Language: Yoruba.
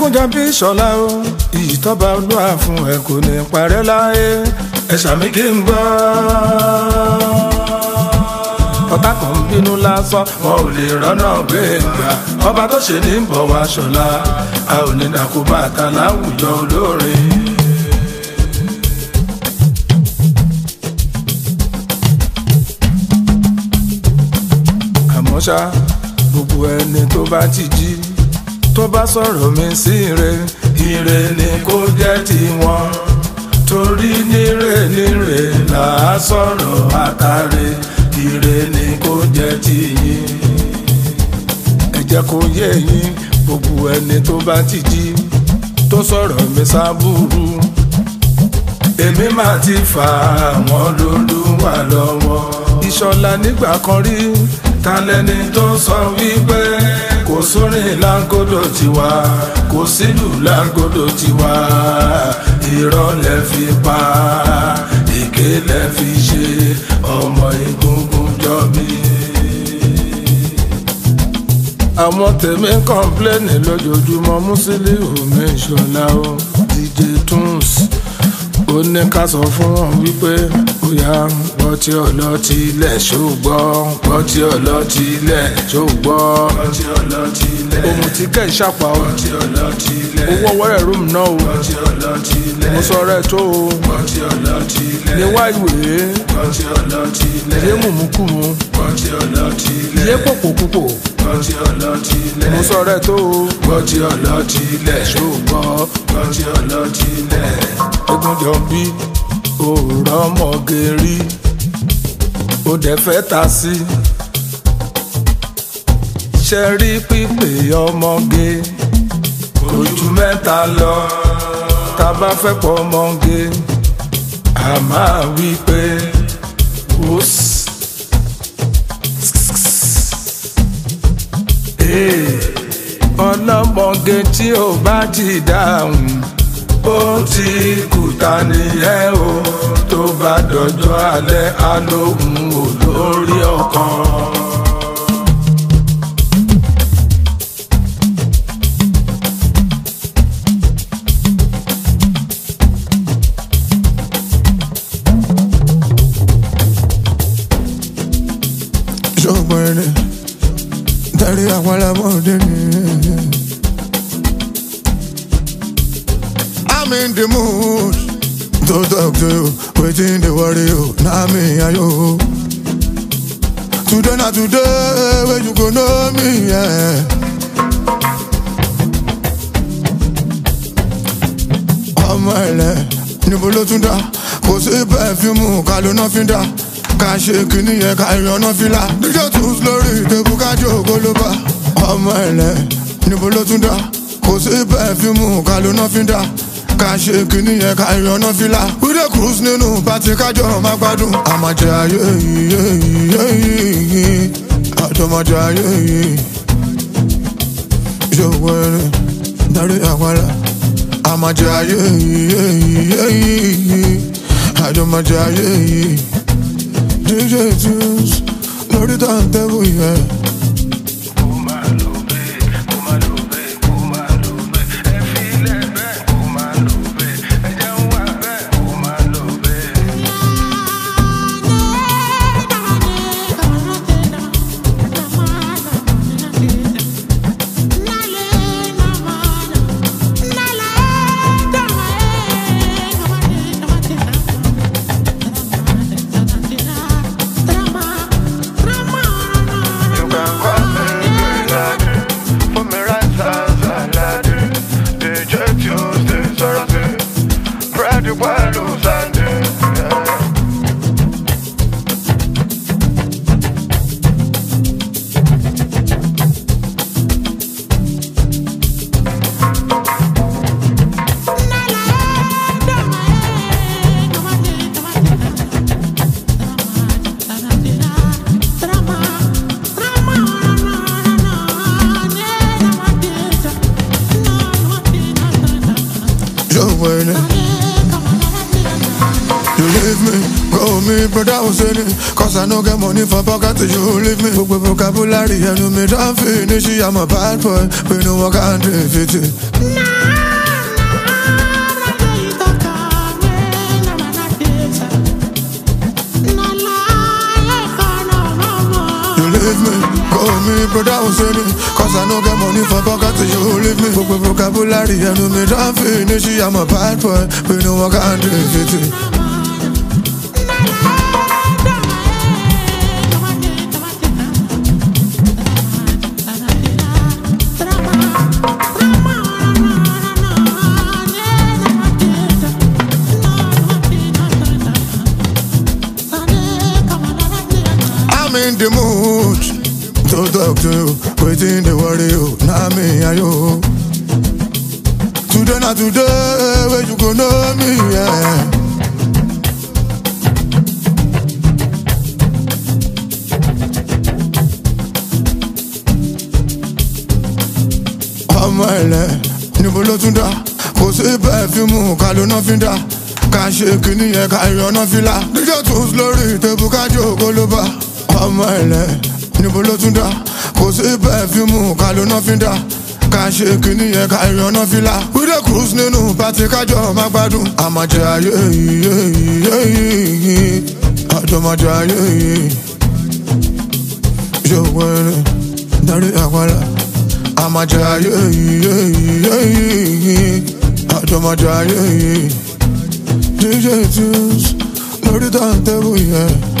Ẹ̀gúnjọbí Ìṣọ̀lá o iyì tọ́ba Olúwa fún ẹ kò ní parẹ́ láyé ẹ ṣàmì kí n gbọ́. Ọ̀tá kan ń bínú lásán wọn ò lè rọ́nà gbé gbà ọba tó ṣe ní bọ̀ wá Ṣọlá a ò ní dàkú bàtà láwùjọ olórin. Àmọ́ ṣá gbogbo ẹni tó bá ti jí tó bá sọ̀rọ̀ mi sí ire ni kó jẹ́ tiwọn torí níre là á sọ̀rọ̀ àtàrẹ ire ni kó jẹ́ tiyín. Ẹ jẹ́ kó yé yín gbogbo ẹni tó bá ti jí tó sọ̀rọ̀ mi sábúrú èmi máa ti fà àwọn lólúwa lọ́wọ́. Ìṣọ̀lá nígbà kan rí ta lẹni tó sọ wípé kò sórin láńgódò tiwa kò sílù láńgódò tiwa irọ́ lẹ fi pa èké lẹ fi ṣe ọmọ Egungun Jọbí. Àwọn tèmi ń kọ́ńpléènì lójoojúmọ́ Musiliu mi Ìṣọ̀lá o DJ Tunes ó ní ká sọ fún wọn wípé ó yá gbọ́ tí ọlọ́tí ilẹ̀ ṣùgbọ́n gbọ́ tí ọlọ́tí ilẹ̀ ṣùgbọ́n gbọ́ tí ọlọ́tí ilẹ̀ ohun tí kẹ́ ìṣàpá o gbọ́ tí ọlọ́tí ilẹ̀ owó wọ́rẹ̀ rúùmù náà o gbọ́ tí ọlọ́tí ilẹ̀ mo sọ rẹ̀ tó o gbọ́ tí ọlọ́tí ilẹ̀ níwá ìwé gbọ́ tí ọlọ́tí ilẹ̀ yé mùmúkùmù gbọ́ tí ọlọ́tí ilẹ̀ yé pòpòpòpò gbọ́ tí ọlọ́tí ilẹ̀ mo sọ rẹ̀ tó o gbọ́ tí ọlọ́tí ilẹ̀ ṣùgbọ́n gbọ́ tí ọlọ́tí ilẹ̀ Ẹ̀gúnjọbí òòrọ̀ ọmọge rí ó dẹ̀ fẹ́ ta sí ṣe rí pípé ọmọge kò ju mẹ́ta lọ tá bá fẹ́ pọ̀ ọmọge a máa wí pé ọlọ́mọge tí ò bá ti dáhùn ó ti kùtà nìyẹn o tó bá dọjọ́ alẹ́ alóhùn olórí ọkàn. ṣùgbọ́n ẹni dárí àwọn alámọ̀dé ni. I'm in the mood to talk to you, waiting the worry you, now me and you. Today not today, when you go know me, yeah. Ọmọ ẹlẹ níbo ló tún dá kò sí pẹfíùmù ká ló ná fi dá ká ṣe kìíní yẹn ká ìrànà fìlà DJ Tunes lórí ìtẹ̀bù kájọ ògbólóbá. Ọmọ ẹlẹ níbo ló tún dá kò sí pẹfíùmù ká ló ná fi dá ká ṣe kìíní yẹn ká ìrànà fìlà. We dey cruise nínú pàtí kájọ máa gbádùn àmàjẹ ayé yìí àjọmọjẹ ayé yìí ṣòwò ẹni dárí àwàlà àmàjẹ ayé yìí àjọmọjẹ ayé yìí DJ Tunes lórí tàǹtẹ̀bù yẹn. You leave me, go me, brother Hussein. Cause I no get money for pocket, you leave me. Book vocabulary, and you me don't finish. I'm a bad boy, we no one can defeat it. leave me. Call me brother Hussein, cause I no get money for pocket you leave me. Gbogbo vocabulary ẹnu mi don finish, I'm a bad boy, we no one can defeat it. In the mood to talk to you, waiting the worry you, now me and you. Today not today, where you gonna know me, yeah. Ọmọ ẹlẹ níbo ló tún dá, kò sí pẹfíìmù ká ló ná fi dá, ká ṣe kìíní yẹn ká ìrànà fìlà. Díjọ́ tún lórí tèbú ká jókòó ló bá. Ọmọ ẹlẹ níbo ló tún dá, kò sí pẹfíìmù ká ló ná fi dá, ká ṣe kìíní yẹn ká ìrànà fìlà. We dey cruise nínú pàtí kájọ má gbádùn. Àmàjẹ ayé yìí, àjọmọjẹ ayé yìí. Ṣòwò ẹni darí àpàlà. Àmàjẹ ayé yìí, àjọmọjẹ ayé yìí. DJ Tunes lórí tàǹtẹ̀bù yẹn.